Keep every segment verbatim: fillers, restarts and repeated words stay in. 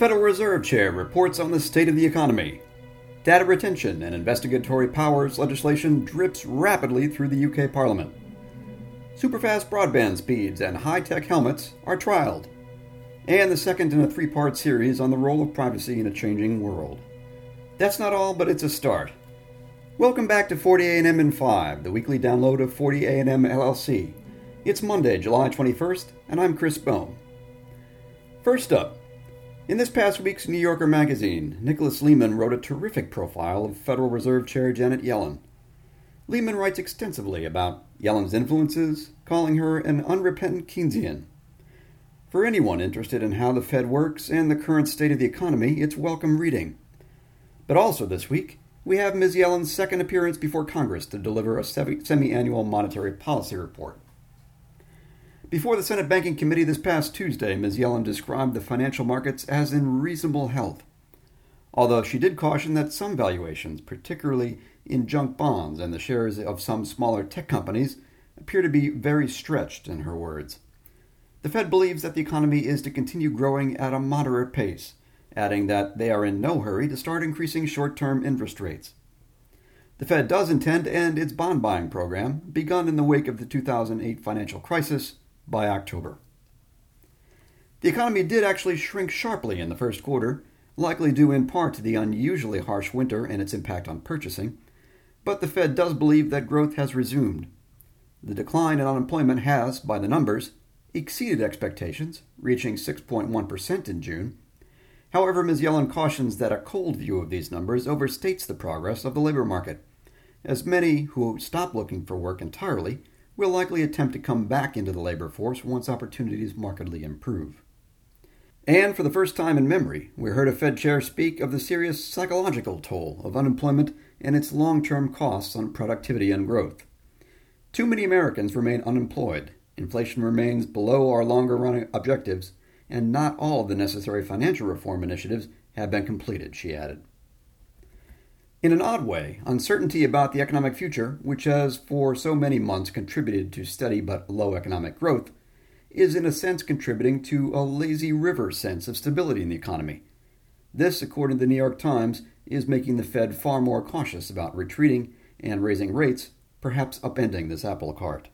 Federal Reserve Chair reports on the state of the economy. Data retention and investigatory powers legislation drips rapidly through the U K Parliament. Superfast broadband speeds and high-tech helmets are trialed. And the second in a three-part series on the role of privacy in a changing world. That's not all, but it's a start. Welcome back to forty A and M in five, the weekly download of forty A and M L L C. It's Monday, July twenty-first, and I'm Chris Bohm. First up, in this past week's New Yorker magazine, Nicholas Lemann wrote a terrific profile of Federal Reserve Chair Janet Yellen. Lemann writes extensively about Yellen's influences, calling her an unrepentant Keynesian. For anyone interested in how the Fed works and the current state of the economy, it's welcome reading. But also this week, we have Miz Yellen's second appearance before Congress to deliver a semi-annual monetary policy report. Before the Senate Banking Committee this past Tuesday, Miz Yellen described the financial markets as in reasonable health, although she did caution that some valuations, particularly in junk bonds and the shares of some smaller tech companies, appear to be very stretched, in her words. The Fed believes that the economy is to continue growing at a moderate pace, adding that they are in no hurry to start increasing short-term interest rates. The Fed does intend to end its bond buying program, begun in the wake of the two thousand eight financial crisis, by October. The economy did actually shrink sharply in the first quarter, likely due in part to the unusually harsh winter and its impact on purchasing, but the Fed does believe that growth has resumed. The decline in unemployment has, by the numbers, exceeded expectations, reaching six point one percent in June. However, Miz Yellen cautions that a cold view of these numbers overstates the progress of the labor market, as many who stop looking for work entirely will likely attempt to come back into the labor force once opportunities markedly improve. And for the first time in memory, we heard a Fed chair speak of the serious psychological toll of unemployment and its long-term costs on productivity and growth. Too many Americans remain unemployed, inflation remains below our longer-run objectives, and not all of the necessary financial reform initiatives have been completed, she added. In an odd way, uncertainty about the economic future, which has for so many months contributed to steady but low economic growth, is in a sense contributing to a lazy river sense of stability in the economy. This, according to the New York Times, is making the Fed far more cautious about retreating and raising rates, perhaps upending this apple cart.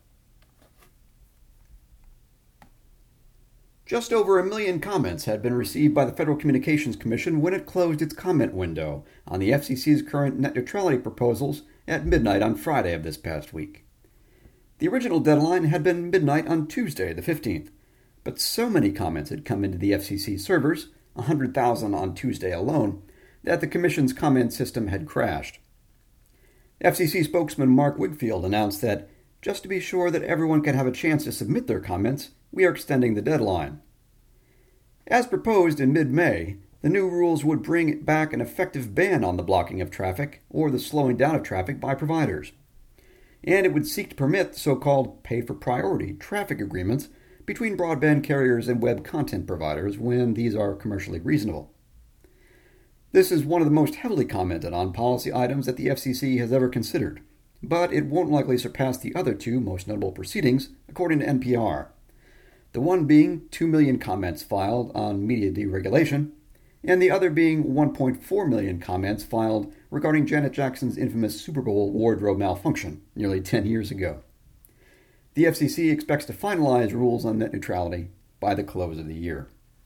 Just over a million comments had been received by the Federal Communications Commission when it closed its comment window on the F C C's current net neutrality proposals at midnight on Friday of this past week. The original deadline had been midnight on Tuesday, the fifteenth, but so many comments had come into the F C C servers, one hundred thousand on Tuesday alone, that the Commission's comment system had crashed. F C C spokesman Mark Wigfield announced that, just to be sure that everyone can have a chance to submit their comments, we are extending the deadline. As proposed in mid-May, the new rules would bring back an effective ban on the blocking of traffic or the slowing down of traffic by providers. And it would seek to permit so-called pay-for-priority traffic agreements between broadband carriers and web content providers when these are commercially reasonable. This is one of the most heavily commented on policy items that the F C C has ever considered, but it won't likely surpass the other two most notable proceedings, according to N P R. The one being two million comments filed on media deregulation, and the other being one point four million comments filed regarding Janet Jackson's infamous Super Bowl wardrobe malfunction nearly ten years ago. The F C C expects to finalize rules on net neutrality by the close of the year.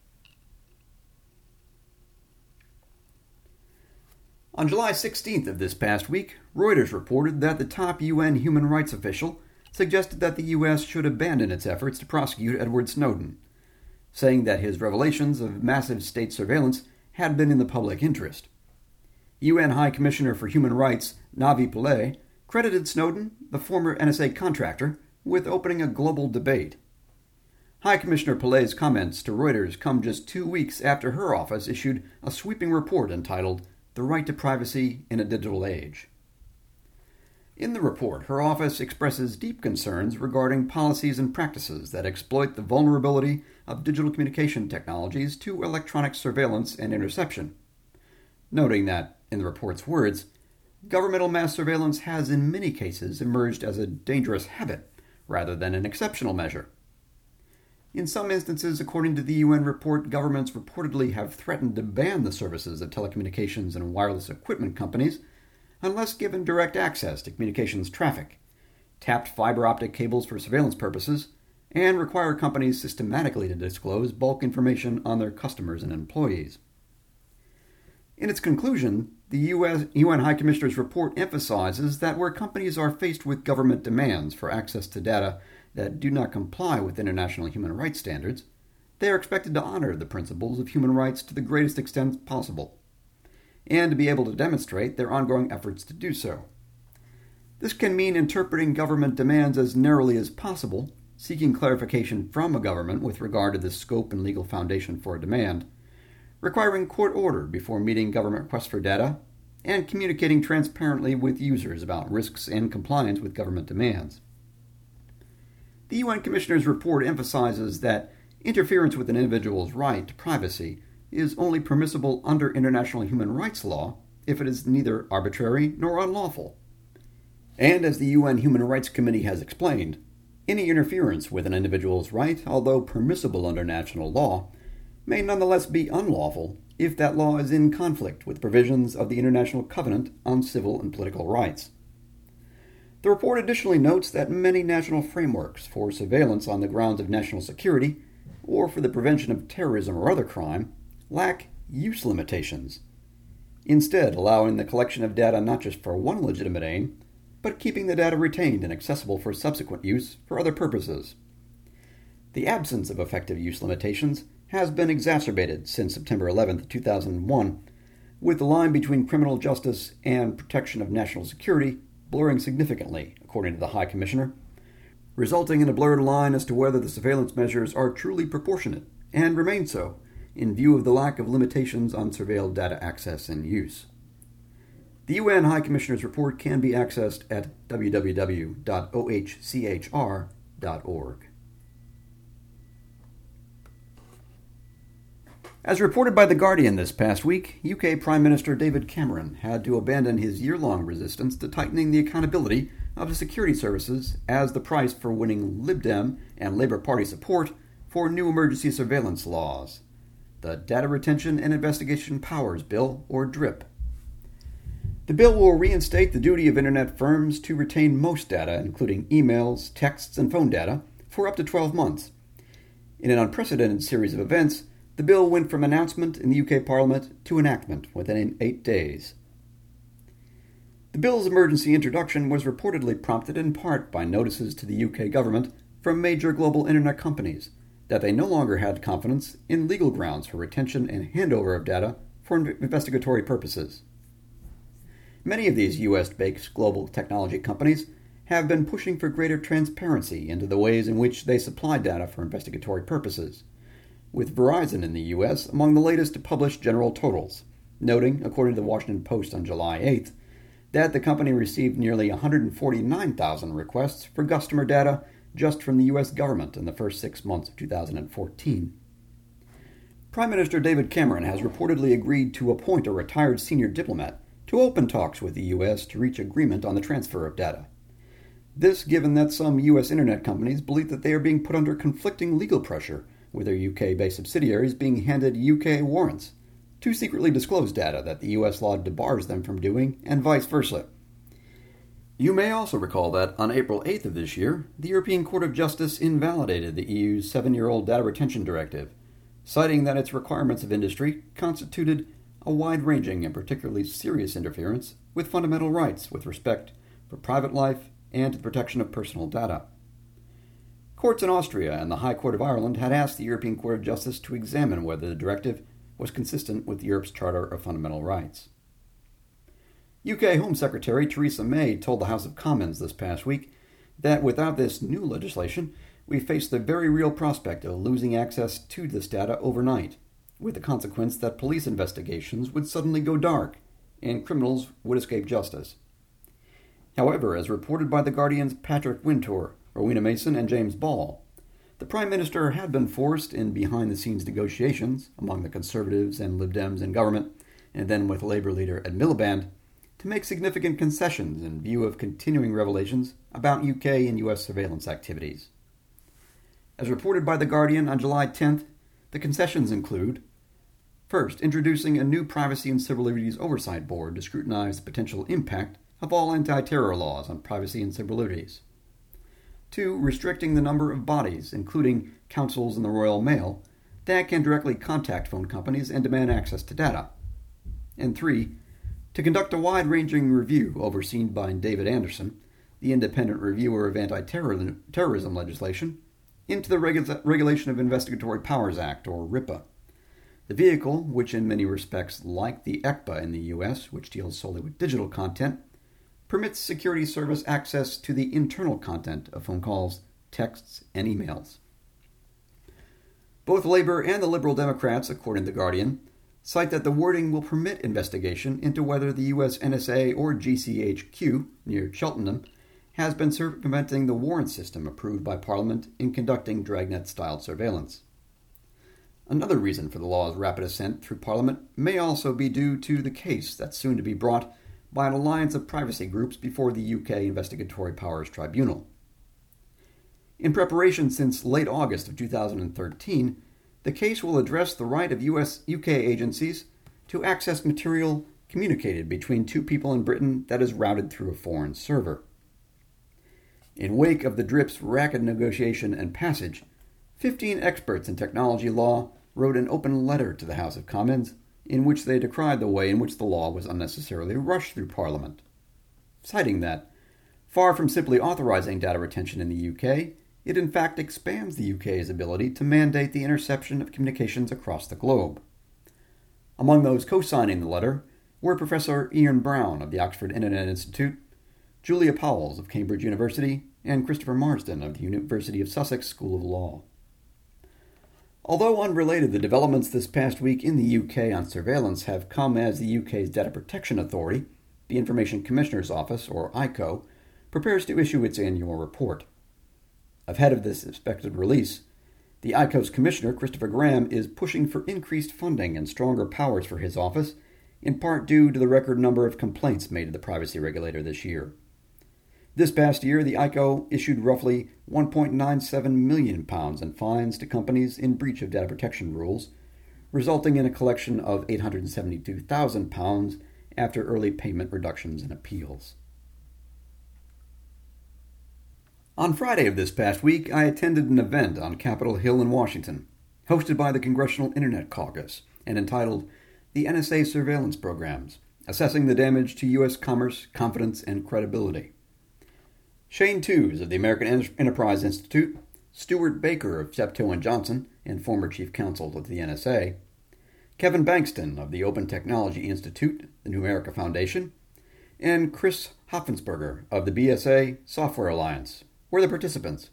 On July sixteenth of this past week, Reuters reported that the top U N human rights official suggested that the U S should abandon its efforts to prosecute Edward Snowden, saying that his revelations of massive state surveillance had been in the public interest. U N High Commissioner for Human Rights Navi Pillay credited Snowden, the former N S A contractor, with opening a global debate. High Commissioner Pillay's comments to Reuters come just two weeks after her office issued a sweeping report entitled The Right to Privacy in a Digital Age. In the report, her office expresses deep concerns regarding policies and practices that exploit the vulnerability of digital communication technologies to electronic surveillance and interception, noting that, in the report's words, governmental mass surveillance has in many cases emerged as a dangerous habit rather than an exceptional measure. In some instances, according to the U N report, governments reportedly have threatened to ban the services of telecommunications and wireless equipment companies unless given direct access to communications traffic, tapped fiber optic cables for surveillance purposes, and require companies systematically to disclose bulk information on their customers and employees. In its conclusion, the U S U N High Commissioner's report emphasizes that where companies are faced with government demands for access to data that do not comply with international human rights standards, they are expected to honor the principles of human rights to the greatest extent possible, and to be able to demonstrate their ongoing efforts to do so. This can mean interpreting government demands as narrowly as possible, seeking clarification from a government with regard to the scope and legal foundation for a demand, requiring court order before meeting government requests for data, and communicating transparently with users about risks and compliance with government demands. The U N Commissioner's report emphasizes that interference with an individual's right to privacy is only permissible under international human rights law if it is neither arbitrary nor unlawful. And as the U N Human Rights Committee has explained, any interference with an individual's right, although permissible under national law, may nonetheless be unlawful if that law is in conflict with provisions of the International Covenant on Civil and Political Rights. The report additionally notes that many national frameworks for surveillance on the grounds of national security or for the prevention of terrorism or other crime lack use limitations, instead allowing the collection of data not just for one legitimate aim, but keeping the data retained and accessible for subsequent use for other purposes. The absence of effective use limitations has been exacerbated since September eleventh, two thousand one, with the line between criminal justice and protection of national security blurring significantly, according to the High Commissioner, resulting in a blurred line as to whether the surveillance measures are truly proportionate, and remain so, in view of the lack of limitations on surveilled data access and use. The U N High Commissioner's report can be accessed at w w w dot o h c h r dot org. As reported by The Guardian this past week, U K Prime Minister David Cameron had to abandon his year-long resistance to tightening the accountability of the security services as the price for winning Lib Dem and Labour Party support for new emergency surveillance laws, the Data Retention and Investigation Powers Bill, or DRIP. The bill will reinstate the duty of Internet firms to retain most data, including emails, texts, and phone data, for up to twelve months. In an unprecedented series of events, the bill went from announcement in the U K Parliament to enactment within eight days. The bill's emergency introduction was reportedly prompted in part by notices to the U K government from major global internet companies that they no longer had confidence in legal grounds for retention and handover of data for investigatory purposes. Many of these U S-based global technology companies have been pushing for greater transparency into the ways in which they supply data for investigatory purposes, with Verizon in the U S among the latest to publish general totals, noting, according to the Washington Post on July eighth, that the company received nearly one hundred forty-nine thousand requests for customer data just from the U S government in the first six months of two thousand fourteen. Prime Minister David Cameron has reportedly agreed to appoint a retired senior diplomat to open talks with the U S to reach agreement on the transfer of data. This given that some U S internet companies believe that they are being put under conflicting legal pressure, with their U K-based subsidiaries being handed U K warrants to secretly disclose data that the U S law debars them from doing, and vice versa. You may also recall that on April eighth of this year, the European Court of Justice invalidated the E U's seven-year-old data retention directive, citing that its requirements of industry constituted a wide-ranging and particularly serious interference with fundamental rights with respect for private life and to the protection of personal data. Courts in Austria and the High Court of Ireland had asked the European Court of Justice to examine whether the directive was consistent with Europe's Charter of Fundamental Rights. U K Home Secretary Theresa May told the House of Commons this past week that without this new legislation, we face the very real prospect of losing access to this data overnight, with the consequence that police investigations would suddenly go dark and criminals would escape justice. However, as reported by The Guardian's Patrick Wintour, Rowena Mason, and James Ball, the Prime Minister had been forced in behind-the-scenes negotiations among the Conservatives and Lib Dems in government, and then with Labour leader Ed Miliband, to make significant concessions in view of continuing revelations about U K and U S surveillance activities. As reported by The Guardian on July tenth, the concessions include: first, introducing a new Privacy and Civil Liberties Oversight Board to scrutinize the potential impact of all anti-terror laws on privacy and civil liberties. Two, restricting the number of bodies, including councils and the Royal Mail, that can directly contact phone companies and demand access to data. And three, to conduct a wide-ranging review overseen by David Anderson, the independent reviewer of anti-terrorism legislation, into the Regu- Regulation of Investigatory Powers Act, or RIPA. The vehicle, which in many respects, like the E C B A in the U S, which deals solely with digital content, permits security service access to the internal content of phone calls, texts, and emails. Both Labor and the Liberal Democrats, according to The Guardian, cite that the wording will permit investigation into whether the U S N S A or G C H Q, near Cheltenham, has been circumventing the warrant system approved by Parliament in conducting Dragnet-style surveillance. Another reason for the law's rapid ascent through Parliament may also be due to the case that's soon to be brought by an alliance of privacy groups before the U K Investigatory Powers Tribunal. In preparation since late August of two thousand thirteen, the case will address the right of U S U K agencies to access material communicated between two people in Britain that is routed through a foreign server. In wake of the D R I P's rapid negotiation and passage, fifteen experts in technology law wrote an open letter to the House of Commons in which they decried the way in which the law was unnecessarily rushed through Parliament, citing that, far from simply authorizing data retention in the U K, it in fact expands the U K's ability to mandate the interception of communications across the globe. Among those co-signing the letter were Professor Ian Brown of the Oxford Internet Institute, Julia Powles of Cambridge University, and Christopher Marsden of the University of Sussex School of Law. Although unrelated, the developments this past week in the U K on surveillance have come as the U K's Data Protection Authority, the Information Commissioner's Office, or I C O, prepares to issue its annual report. Ahead of this expected release, the I C O's Commissioner, Christopher Graham, is pushing for increased funding and stronger powers for his office, in part due to the record number of complaints made to the privacy regulator this year. This past year, the I C O issued roughly one point nine seven million pounds in fines to companies in breach of data protection rules, resulting in a collection of eight hundred seventy-two thousand pounds after early payment reductions and appeals. On Friday of this past week, I attended an event on Capitol Hill in Washington, hosted by the Congressional Internet Caucus, and entitled The N S A Surveillance Programs, Assessing the Damage to U S Commerce, Confidence, and Credibility. Shane Tews of the American Enterprise Institute, Stuart Baker of Steptoe and Johnson, and former chief counsel of the N S A, Kevin Bankston of the Open Technology Institute, the New America Foundation, and Chris Hoffensberger of the B S A Software Alliance were the participants.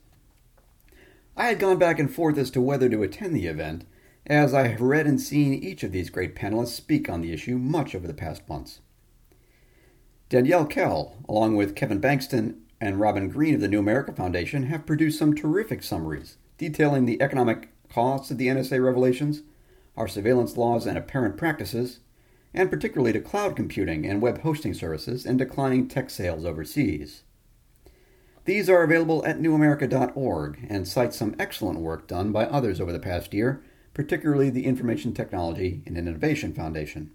I had gone back and forth as to whether to attend the event, as I have read and seen each of these great panelists speak on the issue much over the past months. Danielle Kell, along with Kevin Bankston and Robin Green of the New America Foundation, have produced some terrific summaries detailing the economic costs of the N S A revelations, our surveillance laws and apparent practices, and particularly to cloud computing and web hosting services and declining tech sales overseas. These are available at new america dot org and cite some excellent work done by others over the past year, particularly the Information Technology and Innovation Foundation.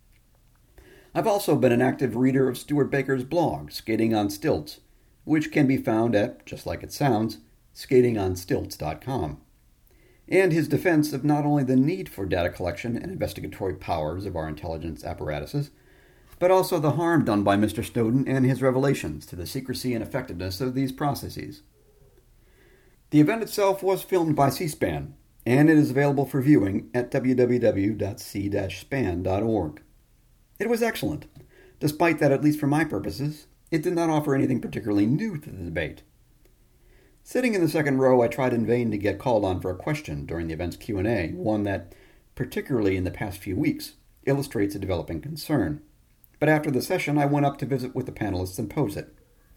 I've also been an active reader of Stuart Baker's blog, Skating on Stilts, which can be found at, just like it sounds, skating on stilts dot com, and his defense of not only the need for data collection and investigatory powers of our intelligence apparatuses, but also the harm done by Mister Snowden and his revelations to the secrecy and effectiveness of these processes. The event itself was filmed by C-SPAN, and it is available for viewing at w w w dot c dash span dot org. It was excellent, despite that, at least for my purposes, it did not offer anything particularly new to the debate. Sitting in the second row, I tried in vain to get called on for a question during the event's Q and A, one that, particularly in the past few weeks, illustrates a developing concern. But after the session, I went up to visit with the panelists and pose it.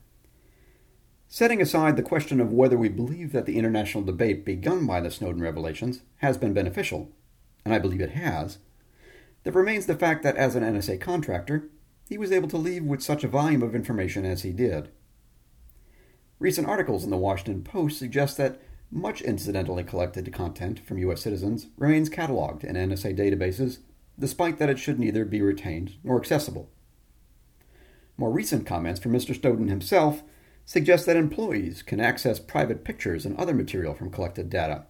Setting aside the question of whether we believe that the international debate begun by the Snowden revelations has been beneficial, and I believe it has, there remains the fact that as an N S A contractor, he was able to leave with such a volume of information as he did. Recent articles in the Washington Post suggest that much incidentally collected content from U S citizens remains cataloged in N S A databases, despite that it should neither be retained nor accessible. More recent comments from Mister Snowden himself suggest that employees can access private pictures and other material from collected data.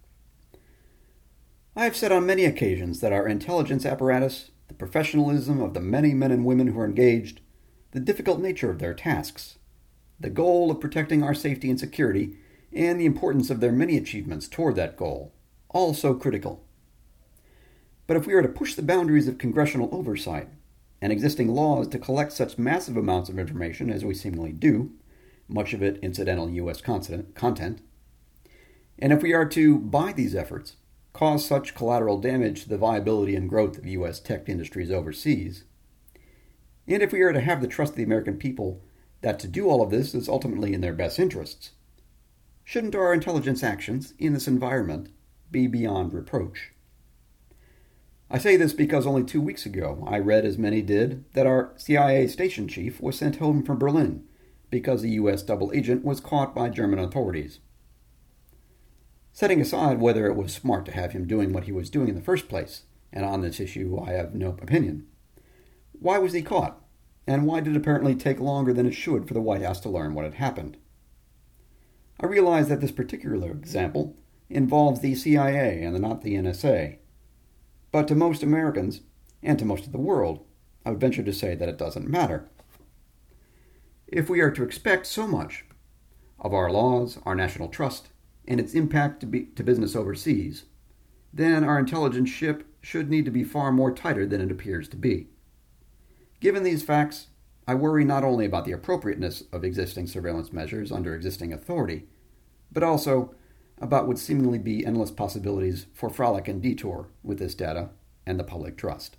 I have said on many occasions that our intelligence apparatus, the professionalism of the many men and women who are engaged, the difficult nature of their tasks, the goal of protecting our safety and security, and the importance of their many achievements toward that goal, all so critical. But if we are to push the boundaries of congressional oversight and existing laws to collect such massive amounts of information as we seemingly do, much of it incidental U S content, and if we are to, by these efforts, cause such collateral damage to the viability and growth of U S tech industries overseas, and if we are to have the trust of the American people that to do all of this is ultimately in their best interests, shouldn't our intelligence actions in this environment be beyond reproach? I say this because only two weeks ago I read, as many did, that our C I A station chief was sent home from Berlin because a U S double agent was caught by German authorities. Setting aside whether it was smart to have him doing what he was doing in the first place, and on this issue I have no opinion, why was he caught, and why did it apparently take longer than it should for the White House to learn what had happened? I realize that this particular example involves the C I A and not the N S A, but to most Americans, and to most of the world, I would venture to say that it doesn't matter. If we are to expect so much of our laws, our national trust, and its impact to, be, to business overseas, then our intelligence ship should need to be far more tighter than it appears to be. Given these facts, I worry not only about the appropriateness of existing surveillance measures under existing authority, but also about what seemingly be endless possibilities for frolic and detour with this data and the public trust.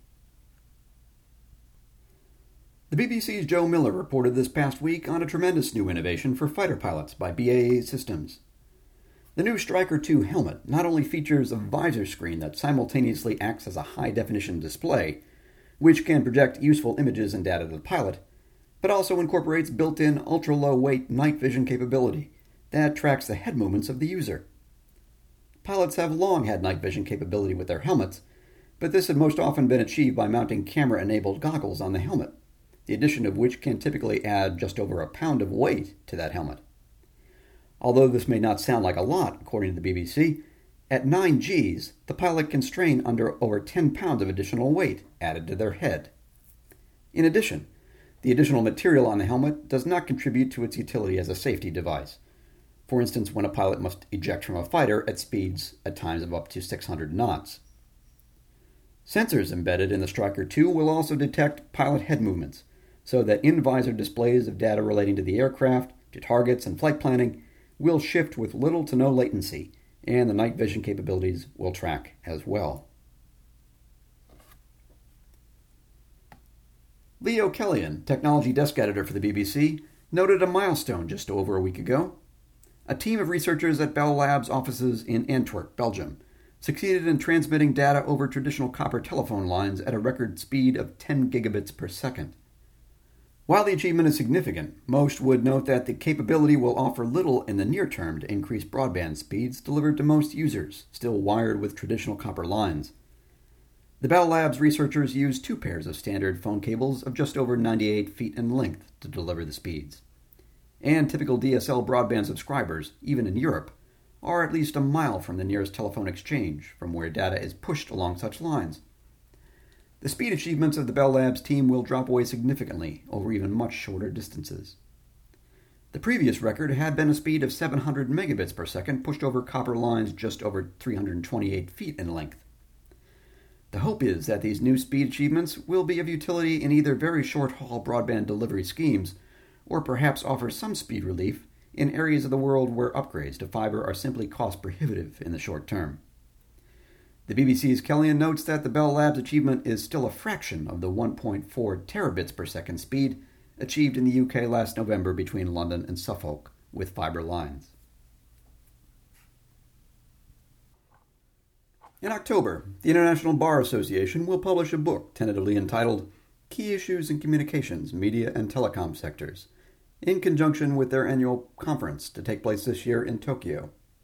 The B B C's Joe Miller reported this past week on a tremendous new innovation for fighter pilots by B A E Systems. The new Stryker two helmet not only features a visor screen that simultaneously acts as a high-definition display, which can project useful images and data to the pilot, but also incorporates built-in ultra-low-weight night vision capability that tracks the head movements of the user. Pilots have long had night vision capability with their helmets, but this had most often been achieved by mounting camera-enabled goggles on the helmet, the addition of which can typically add just over a pound of weight to that helmet. Although this may not sound like a lot, according to the B B C, at nine G's, the pilot can strain under over ten pounds of additional weight added to their head. In addition, the additional material on the helmet does not contribute to its utility as a safety device. For instance, when a pilot must eject from a fighter at speeds at times of up to six hundred knots. Sensors embedded in the Stryker two will also detect pilot head movements, so that in-visor displays of data relating to the aircraft, to targets, and flight planning will shift with little to no latency, and the night vision capabilities will track as well. Leo Kellyan, technology desk editor for the B B C, noted a milestone just over a week ago. A team of researchers at Bell Labs offices in Antwerp, Belgium, succeeded in transmitting data over traditional copper telephone lines at a record speed of ten gigabits per second. While the achievement is significant, most would note that the capability will offer little in the near term to increase broadband speeds delivered to most users, still wired with traditional copper lines. The Bell Labs researchers used two pairs of standard phone cables of just over ninety-eight feet in length to deliver the speeds. And typical D S L broadband subscribers, even in Europe, are at least a mile from the nearest telephone exchange from where data is pushed along such lines. The speed achievements of the Bell Labs team will drop away significantly over even much shorter distances. The previous record had been a speed of seven hundred megabits per second pushed over copper lines just over three hundred twenty-eight feet in length. The hope is that these new speed achievements will be of utility in either very short-haul broadband delivery schemes, or perhaps offer some speed relief in areas of the world where upgrades to fiber are simply cost-prohibitive in the short term. The B B C's Kellyan notes that the Bell Labs achievement is still a fraction of the one point four terabits per second speed achieved in the U K last November between London and Suffolk with fiber lines. In October, the International Bar Association will publish a book tentatively entitled Key Issues in Communications, Media, and Telecom Sectors, in conjunction with their annual conference to take place this year in Tokyo.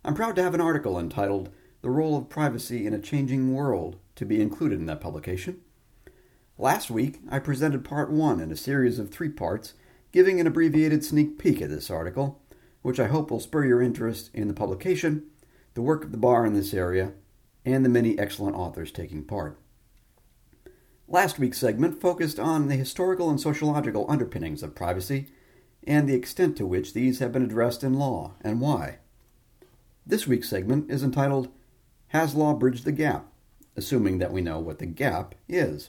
I'm proud to have an article entitled The Role of Privacy in a Changing World to be included in that publication. Last week, I presented part one in a series of three parts, giving an abbreviated sneak peek at this article, which I hope will spur your interest in the publication, the work of the bar in this area, and the many excellent authors taking part. Last week's segment focused on the historical and sociological underpinnings of privacy and the extent to which these have been addressed in law and why. This week's segment is entitled, Has Law Bridged the Gap? Assuming that we know what the gap is.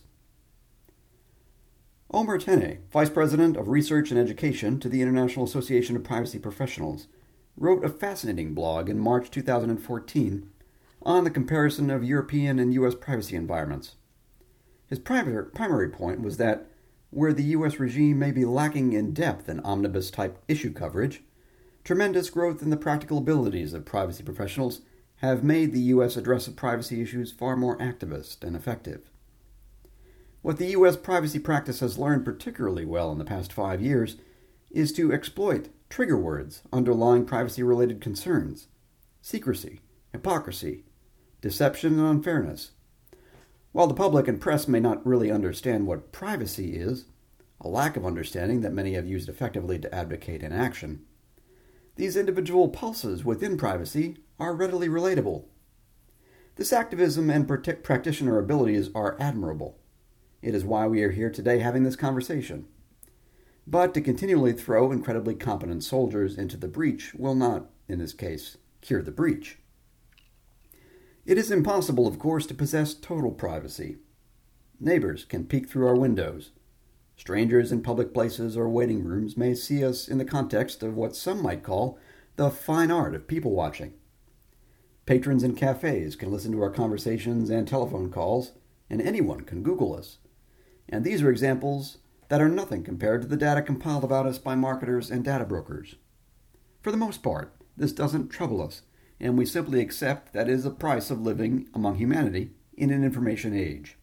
Omer Tenney, Vice President of Research and Education to the International Association of Privacy Professionals, wrote a fascinating blog in March two thousand fourteen on the comparison of European and U S privacy environments. His primary, primary point was that where the U S regime may be lacking in depth and omnibus-type issue coverage, tremendous growth in the practical abilities of privacy professionals have made the U S address of privacy issues far more activist and effective. What the U S privacy practice has learned particularly well in the past five years is to exploit trigger words underlying privacy-related concerns: secrecy, hypocrisy, deception, and unfairness. While the public and press may not really understand what privacy is, a lack of understanding that many have used effectively to advocate inaction, these individual pulses within privacy are readily relatable. This activism and practitioner abilities are admirable. It is why we are here today having this conversation. But to continually throw incredibly competent soldiers into the breach will not, in this case, cure the breach. It is impossible, of course, to possess total privacy. Neighbors can peek through our windows. Strangers in public places or waiting rooms may see us in the context of what some might call the fine art of people watching. Patrons in cafes can listen to our conversations and telephone calls, and anyone can Google us. And these are examples that are nothing compared to the data compiled about us by marketers and data brokers. For the most part, this doesn't trouble us, and we simply accept that it is the price of living among humanity in an information age.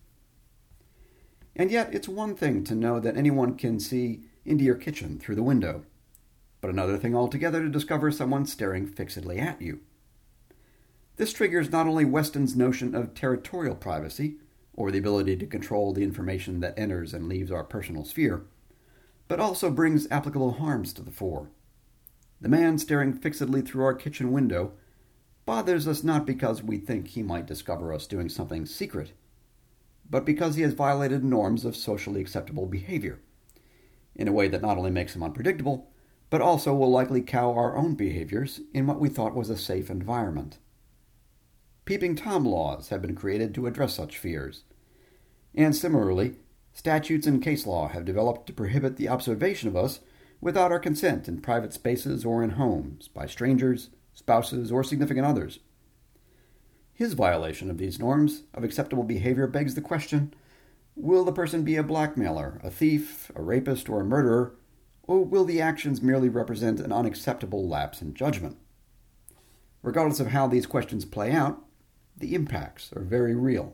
And yet, it's one thing to know that anyone can see into your kitchen through the window, but another thing altogether to discover someone staring fixedly at you. This triggers not only Weston's notion of territorial privacy, or the ability to control the information that enters and leaves our personal sphere, but also brings applicable harms to the fore. The man staring fixedly through our kitchen window bothers us not because we think he might discover us doing something secret, but because he has violated norms of socially acceptable behavior, in a way that not only makes him unpredictable, but also will likely cow our own behaviors in what we thought was a safe environment. Peeping Tom laws have been created to address such fears, and similarly, statutes and case law have developed to prohibit the observation of us without our consent in private spaces or in homes by strangers, spouses, or significant others. His violation of these norms of acceptable behavior begs the question, will the person be a blackmailer, a thief, a rapist, or a murderer, or will the actions merely represent an unacceptable lapse in judgment? Regardless of how these questions play out, the impacts are very real.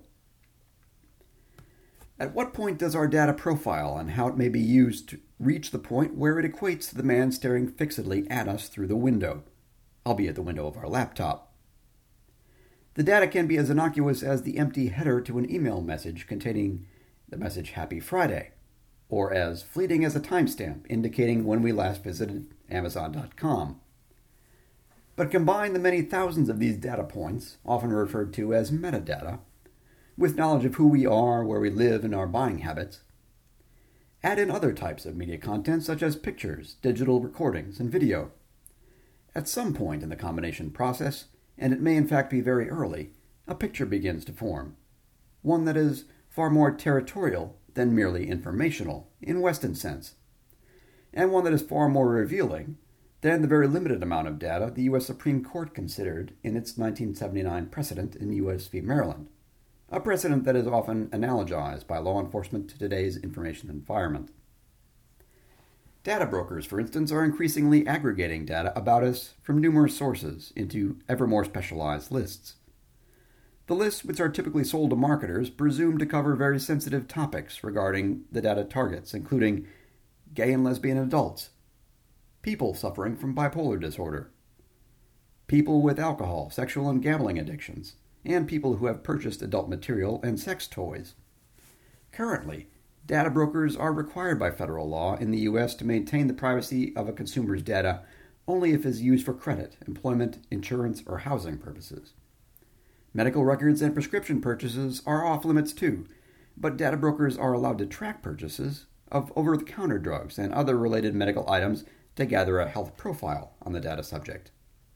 At what point does our data profile and how it may be used to reach the point where it equates to the man staring fixedly at us through the window, albeit the window of our laptop? The data can be as innocuous as the empty header to an email message containing the message Happy Friday, or as fleeting as a timestamp indicating when we last visited Amazon dot com. But combine the many thousands of these data points, often referred to as metadata, with knowledge of who we are, where we live, and our buying habits. Add in other types of media content such as pictures, digital recordings, and video. At some point in the combination process, and it may in fact be very early, a picture begins to form, one that is far more territorial than merely informational in Weston's sense, and one that is far more revealing than the very limited amount of data the U S Supreme Court considered in its nineteen seventy-nine precedent in U S v. Maryland, a precedent that is often analogized by law enforcement to today's information environment. Data brokers, for instance, are increasingly aggregating data about us from numerous sources into ever more specialized lists. The lists, which are typically sold to marketers, presume to cover very sensitive topics regarding the data targets, including gay and lesbian adults, people suffering from bipolar disorder, people with alcohol, sexual and gambling addictions, and people who have purchased adult material and sex toys. Currently, data brokers are required by federal law in the U S to maintain the privacy of a consumer's data only if it is used for credit, employment, insurance, or housing purposes. Medical records and prescription purchases are off limits too, but data brokers are allowed to track purchases of over-the-counter drugs and other related medical items to gather a health profile on the data subject.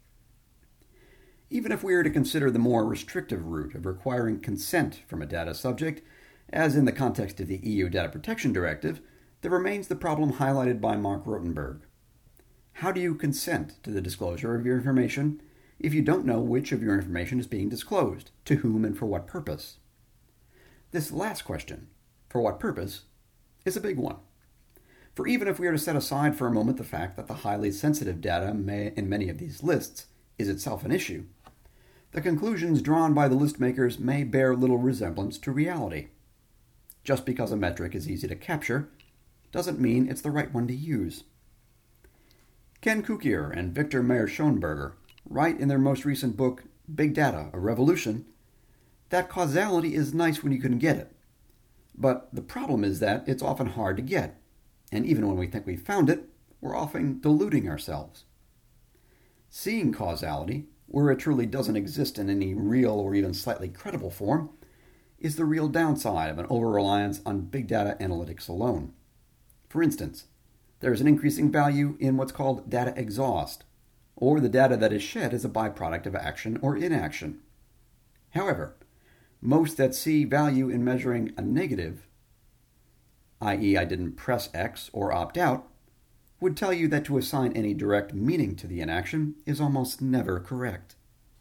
Even if we are to consider the more restrictive route of requiring consent from a data subject, as in the context of the E U Data Protection Directive, there remains the problem highlighted by Mark Rotenberg. How do you consent to the disclosure of your information if you don't know which of your information is being disclosed, to whom, and for what purpose? This last question, for what purpose, is a big one. For even if we are to set aside for a moment the fact that the highly sensitive data may, in many of these lists is itself an issue, the conclusions drawn by the list makers may bear little resemblance to reality. Just because a metric is easy to capture doesn't mean it's the right one to use. Ken Cukier and Victor Meyer-Schonberger write in their most recent book, Big Data, A Revolution, that causality is nice when you can get it. But the problem is that it's often hard to get, and even when we think we've found it, we're often deluding ourselves. Seeing causality, where it truly doesn't exist in any real or even slightly credible form, is the real downside of an over-reliance on big data analytics alone. For instance, there is an increasing value in what's called data exhaust, or the data that is shed as a byproduct of action or inaction. However, most that see value in measuring a negative, that is I didn't press X or opt out, would tell you that to assign any direct meaning to the inaction is almost never correct.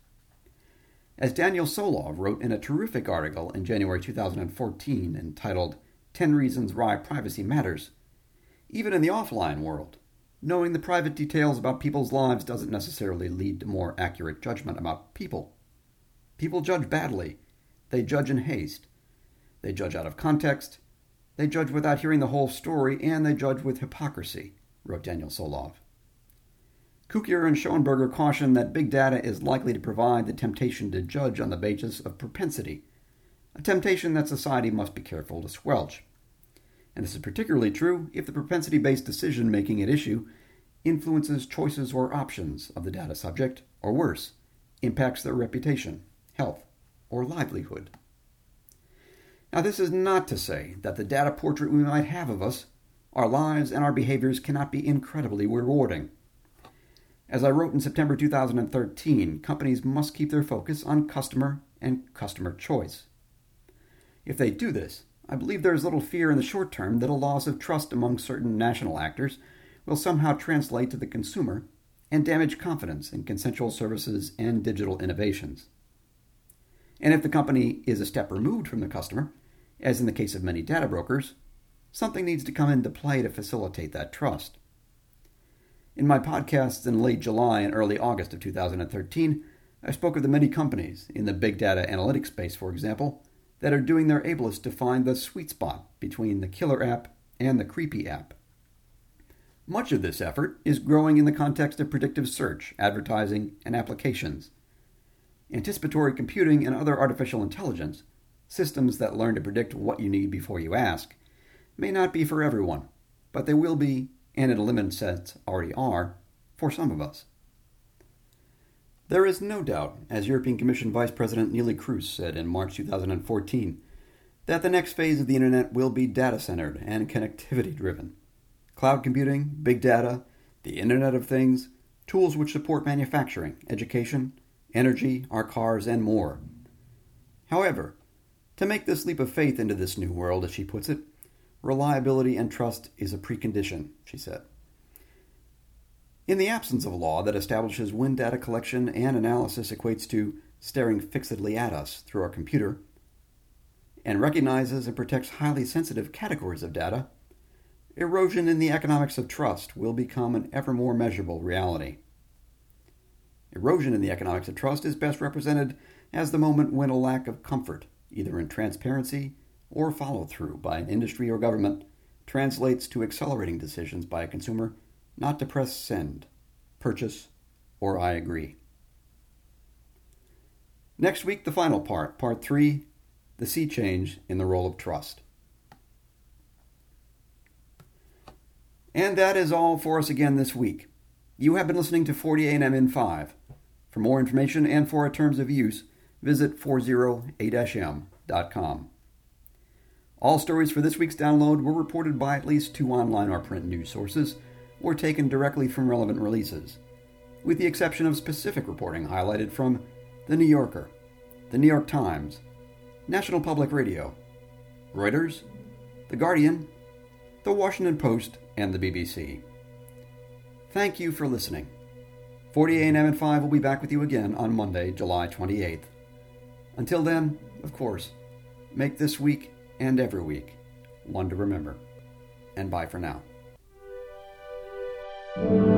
As Daniel Solov wrote in a terrific article in January two thousand fourteen entitled ten Reasons Why Privacy Matters, even in the offline world, knowing the private details about people's lives doesn't necessarily lead to more accurate judgment about people. People judge badly. They judge in haste. They judge out of context. They judge without hearing the whole story, and they judge with hypocrisy, wrote Daniel Solov. Cukier and Schoenberger caution that big data is likely to provide the temptation to judge on the basis of propensity, a temptation that society must be careful to squelch. And this is particularly true if the propensity-based decision-making at issue influences choices or options of the data subject, or worse, impacts their reputation, health, or livelihood. Now, this is not to say that the data portrait we might have of us, our lives, and our behaviors cannot be incredibly rewarding. As I wrote in September two thousand thirteen, companies must keep their focus on customer and customer choice. If they do this, I believe there is little fear in the short term that a loss of trust among certain national actors will somehow translate to the consumer and damage confidence in consensual services and digital innovations. And if the company is a step removed from the customer, as in the case of many data brokers, something needs to come into play to facilitate that trust. In my podcasts in late July and early August of two thousand thirteen, I spoke of the many companies in the big data analytics space, for example, that are doing their ablest to find the sweet spot between the killer app and the creepy app. Much of this effort is growing in the context of predictive search, advertising, and applications. Anticipatory computing and other artificial intelligence, systems that learn to predict what you need before you ask, may not be for everyone, but they will be, and in a limited sense already are, for some of us. There is no doubt, as European Commission Vice President Neelie Kroes said in March two thousand fourteen, that the next phase of the Internet will be data-centered and connectivity-driven. Cloud computing, big data, the Internet of Things, tools which support manufacturing, education, energy, our cars, and more. However, to make this leap of faith into this new world, as she puts it, reliability and trust is a precondition, she said. In the absence of a law that establishes when data collection and analysis equates to staring fixedly at us through our computer, and recognizes and protects highly sensitive categories of data, erosion in the economics of trust will become an ever more measurable reality. Erosion in the economics of trust is best represented as the moment when a lack of comfort, either in transparency or follow-through by an industry or government, translates to accelerating decisions by a consumer not to press send, purchase, or I agree. Next week, the final part, part three, the sea change in the role of trust. And that is all for us again this week. You have been listening to forty A and M in five. For more information and for our terms of use, visit forty A M dot com. All stories for this week's download were reported by at least two online or print news sources, or taken directly from relevant releases, with the exception of specific reporting highlighted from The New Yorker, The New York Times, National Public Radio, Reuters, The Guardian, The Washington Post, and the B B C. Thank you for listening. forty A and M at five will be back with you again on Monday, July twenty-eighth. Until then, of course, make this week and every week one to remember. And bye for now.